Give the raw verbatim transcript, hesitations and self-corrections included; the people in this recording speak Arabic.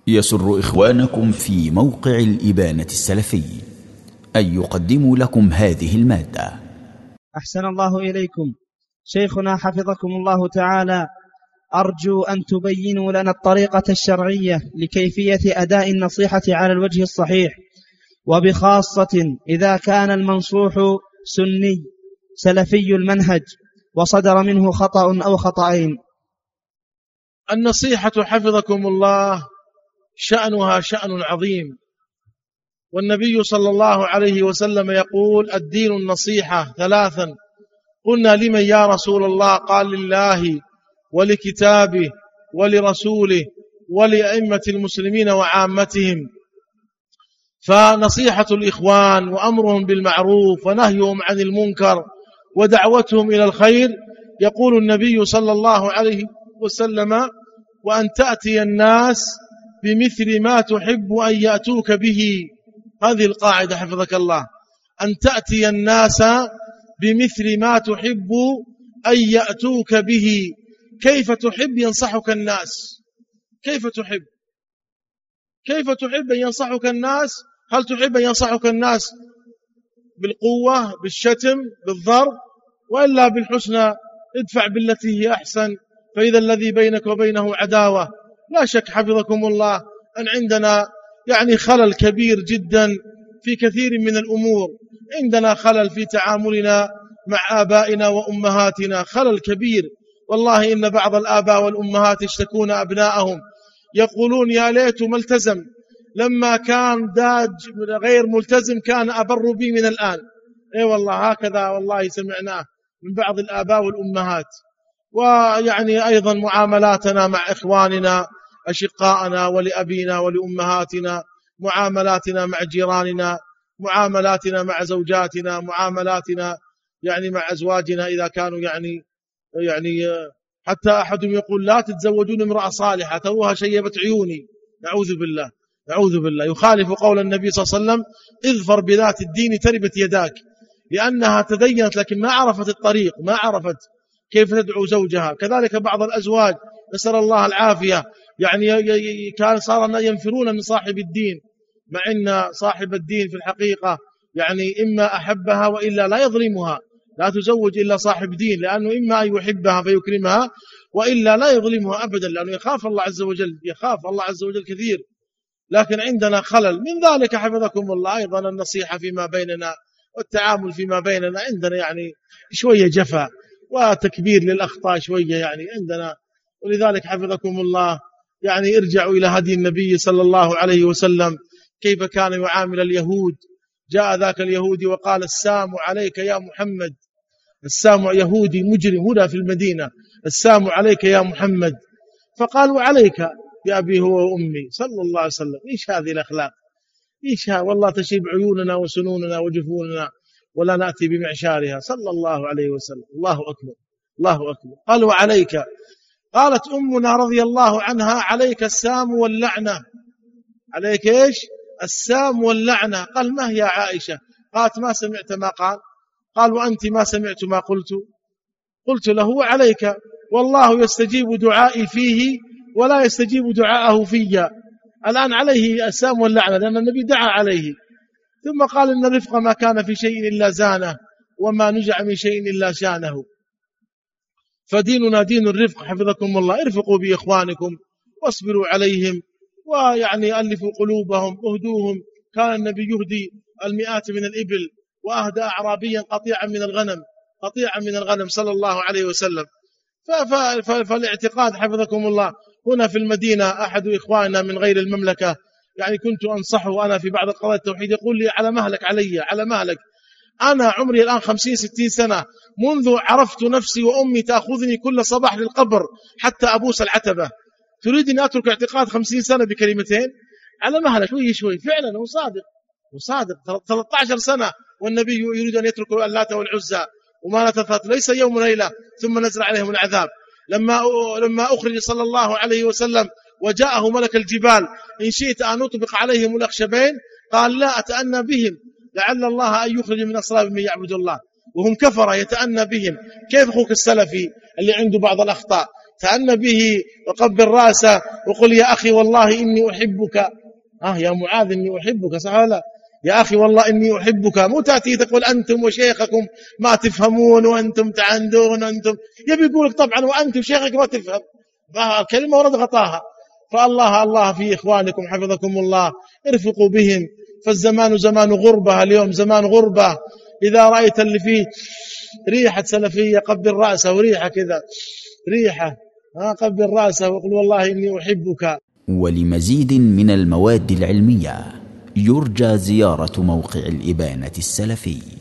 يسر إخوانكم في موقع الإبانة السلفي أن يقدموا لكم هذه المادة. أحسن الله إليكم. شيخنا حفظكم الله تعالى، أرجو أن تبينوا لنا الطريقة الشرعية لكيفية أداء النصيحة على الوجه الصحيح، وبخاصة إذا كان المنصوح سني سلفي المنهج وصدر منه خطأ أو خطأين. النصيحة حفظكم الله شأنها شأن عظيم، والنبي صلى الله عليه وسلم يقول: الدين النصيحة ثلاثا. قلنا: لمن يا رسول الله؟ قال: لله ولكتابه ولرسوله ولأئمة المسلمين وعامتهم. فنصيحة الإخوان وأمرهم بالمعروف ونهيهم عن المنكر ودعوتهم إلى الخير، يقول النبي صلى الله عليه وسلم: وأن تأتي الناس بمثل ما تحب أن يأتوك به. هذه القاعدة حفظك الله، أن تأتي الناس بمثل ما تحب أن يأتوك به. كيف تحب ينصحك الناس؟ كيف تحب كيف تحب أن ينصحك الناس؟ هل تحب أن ينصحك الناس بالقوة، بالشتم، بالضرب، وإلا بالحسنى؟ ادفع بالتي هي أحسن فإذا الذي بينك وبينه عداوة. لا شك حفظكم الله أن عندنا يعني خلل كبير جدا في كثير من الأمور. عندنا خلل في تعاملنا مع آبائنا وأمهاتنا، خلل كبير. والله إن بعض الآباء والأمهات يشتكون أبنائهم، يقولون: يا ليت ملتزم، لما كان داج غير ملتزم كان أبر بي من الآن. اي والله هكذا والله سمعناه من بعض الآباء والأمهات. ويعني أيضا معاملاتنا مع إخواننا أشقائنا ولأبينا ولأمهاتنا، معاملاتنا مع جيراننا، معاملاتنا مع زوجاتنا، معاملاتنا يعني مع أزواجنا إذا كانوا يعني يعني حتى أحدهم يقول: لا تتزوجون امرأة صالحة توها شيبت عيوني. نعوذ بالله نعوذ بالله. يخالف قول النبي صلى الله عليه وسلم: اظفر بذات الدين تربت يداك، لأنها تدينت لكن ما عرفت الطريق، ما عرفت كيف تدعو زوجها. كذلك بعض الأزواج نسأل الله العافية، يعني كان صار ينفرون من صاحب الدين، مع أن صاحب الدين في الحقيقة يعني إما أحبها وإلا لا يظلمها. لا تزوج إلا صاحب دين، لأنه إما أن يحبها فيكرمها وإلا لا يظلمها أبدا، لأنه يخاف الله عز وجل، يخاف الله عز وجل كثير. لكن عندنا خلل من ذلك حفظكم الله أيضا النصيحة فيما بيننا والتعامل فيما بيننا عندنا يعني شوية جفا وتكبير للأخطاء شوية يعني عندنا. ولذلك حفظكم الله يعني ارجعوا إلى هدي النبي صلى الله عليه وسلم كيف كان يعامل اليهود. جاء ذاك اليهودي وقال: السام عليك يا محمد. السام يهودي مجرم هنا في المدينة: السام عليك يا محمد. فقالوا: عليك يا أبي هو وأمي، صلى الله عليه وسلم. إيش هذه الأخلاق؟ إيش ها والله تشيب عيوننا وسنوننا وجفوننا ولا نأتي بمعشارها، صلى الله عليه وسلم. الله أكبر الله أكبر. قالوا: عليك. قالت أمنا رضي الله عنها: عليك السام واللعنة. عليك إيش؟ السام واللعنة. قال: ما هي عائشة؟ قالت: ما سمعت ما قال. قال: وأنت ما سمعت ما قلت؟ قلت له: عليك، والله يستجيب دعائي فيه ولا يستجيب دعاءه فيا. الآن عليه السام واللعنة لأن النبي دعا عليه. ثم قال: إن الرفق ما كان في شيء إلا زانه، وما نزع من شيء إلا شانه. فديننا دين الرفق حفظكم الله. ارفقوا بإخوانكم واصبروا عليهم، ويعني ألفوا قلوبهم واهدوهم. كان النبي يهدي المئات من الإبل، وأهدى أعرابيا قطيعا من الغنم قطيعا من الغنم صلى الله عليه وسلم. فالاعتقاد حفظكم الله هنا في المدينة، أحد إخواننا من غير المملكة يعني كنت أنصحه أنا في بعض قضايا التوحيد، يقول لي: على مهلك علي على مهلك. أنا عمري الآن خمسين ستين سنة، منذ عرفت نفسي وأمي تأخذني كل صباح للقبر حتى أبوس العتبة. تريد أن أترك اعتقاد خمسين سنة بكلمتين؟ على مهلك شوي شوي. فعلا هو صادق هو صادق. ثلاثة عشر سنة والنبي يريد أن يترك اللات والعزى وما نتثت، ليس يوم وليلة ثم نزل عليهم العذاب. لما لما أخرج صلى الله عليه وسلم وجاءه ملك الجبال: إن شئت أن أطبق عليهم الأخشبين، قال: لا، أتأنى بهم، لعل الله أن يخرج من أصلاب من يعبد الله وهم كفر يتأنى بهم. كيف أخوك السلفي اللي عنده بعض الأخطاء تأن به وقبل رأسه وقل يا أخي والله إني أحبك. آه يا معاذ إني أحبك، صح ولا؟ يا أخي والله إني أحبك، مو تأتي تقول أنتم وشيخكم ما تفهمون وأنتم تعندون وأنتم، يبي يقولك طبعا وأنتم شيخك ما تفهم، كلمة ورد غطاها. فالله الله في إخوانكم حفظكم الله، ارفقوا بهم، فالزمان زمان غربة، اليوم زمان غربة. إذا رأيت اللي فيه ريحة سلفية قبل رأسه وريحة كذا ريحة، ها قبل رأسه وقل والله إني أحبك. ولمزيد من المواد العلمية يرجى زيارة موقع الإبانة السلفي.